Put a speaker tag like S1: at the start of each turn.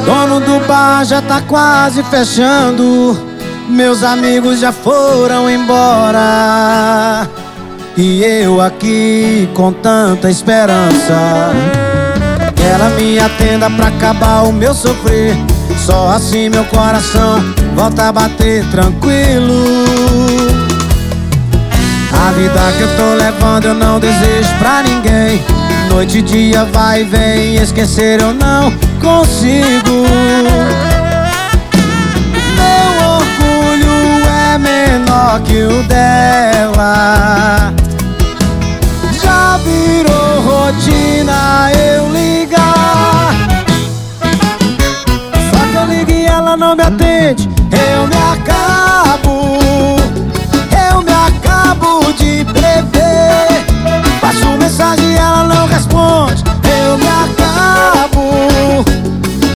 S1: Dono do bar já tá quase fechando, meus amigos já foram embora, e eu aqui com tanta esperança que ela me atenda pra acabar o meu sofrer. Só assim meu coração volta a bater tranquilo. A vida que eu tô levando eu não desejo pra ninguém. Noite e dia vai e vem, esquecer eu não consigo. Meu orgulho é menor que o dela, já virou